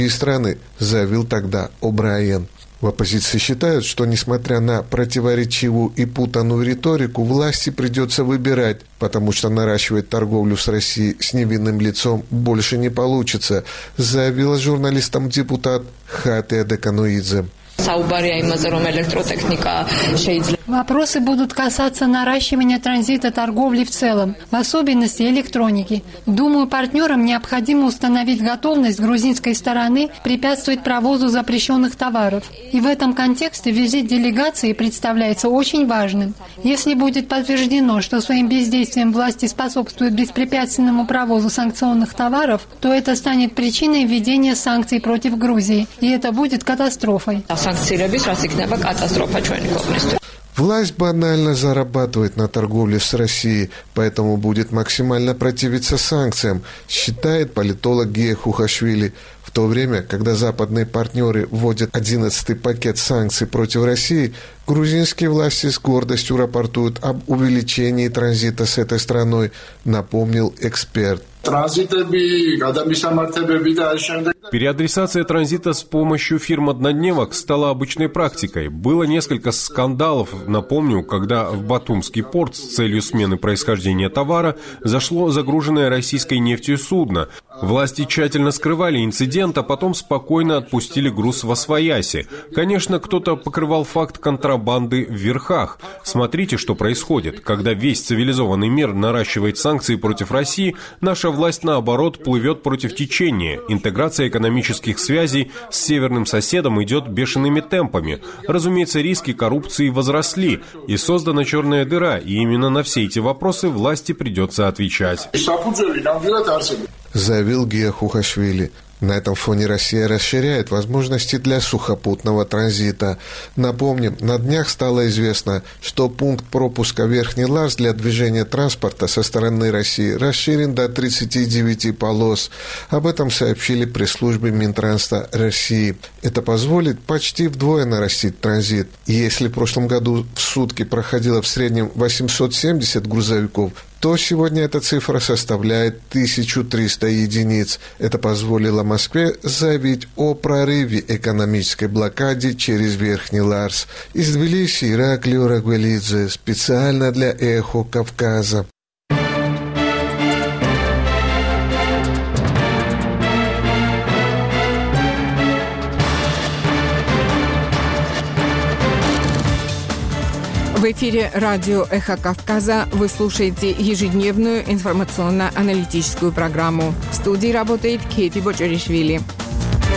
и страны, заявил тогда О'Брайен. В оппозиции считают, что, несмотря на противоречивую и путанную риторику, власти придется выбирать, потому что наращивать торговлю с Россией с невинным лицом больше не получится, заявила журналистам депутат Хатия Декануидзе. Вопросы будут касаться наращивания транзита торговли в целом, в особенности электроники. Думаю, партнерам необходимо установить готовность грузинской стороны препятствовать провозу запрещенных товаров. И в этом контексте визит делегации представляется очень важным. Если будет подтверждено, что своим бездействием власти способствуют беспрепятственному провозу санкционных товаров, то это станет причиной введения санкций против Грузии, и это будет катастрофой. Власть банально зарабатывает на торговле с Россией, поэтому будет максимально противиться санкциям, считает политолог Гия Хухашвили. В то время, когда западные партнеры вводят 11-й пакет санкций против России, грузинские власти с гордостью рапортуют об увеличении транзита с этой страной, напомнил эксперт. Переадресация транзита с помощью фирм-однодневок стала обычной практикой. Было несколько скандалов, напомню, когда в Батумский порт с целью смены происхождения товара зашло загруженное российской нефтью судно. Власти тщательно скрывали инцидент, а потом спокойно отпустили груз восвояси. Конечно, кто-то покрывал факт контрабанды в верхах. Смотрите, что происходит. Когда весь цивилизованный мир наращивает санкции против России, наша власть, наоборот, плывет против течения. Интеграция экономических связей с северным соседом идет бешеными темпами. Разумеется, риски коррупции возросли, и создана черная дыра, и именно на все эти вопросы власти придется отвечать. Заявил Гия Хухашвили. На этом фоне Россия расширяет возможности для сухопутного транзита. Напомним, на днях стало известно, что пункт пропуска Верхний Ларс для движения транспорта со стороны России расширен до 39 полос. Об этом сообщили пресс-службе Минтранса России. Это позволит почти вдвое нарастить транзит. Если в прошлом году в сутки проходило в среднем 870 грузовиков, то сегодня эта цифра составляет 1300 единиц. Это позволило Москве заявить о прорыве экономической блокаде через Верхний Ларс. Из Тбилиси Ираклий Рагвелидзе специально для «Эхо Кавказа». В эфире радио «Эхо Кавказа» вы слушаете ежедневную информационно-аналитическую программу. В студии работает Кейти Бочаришвили.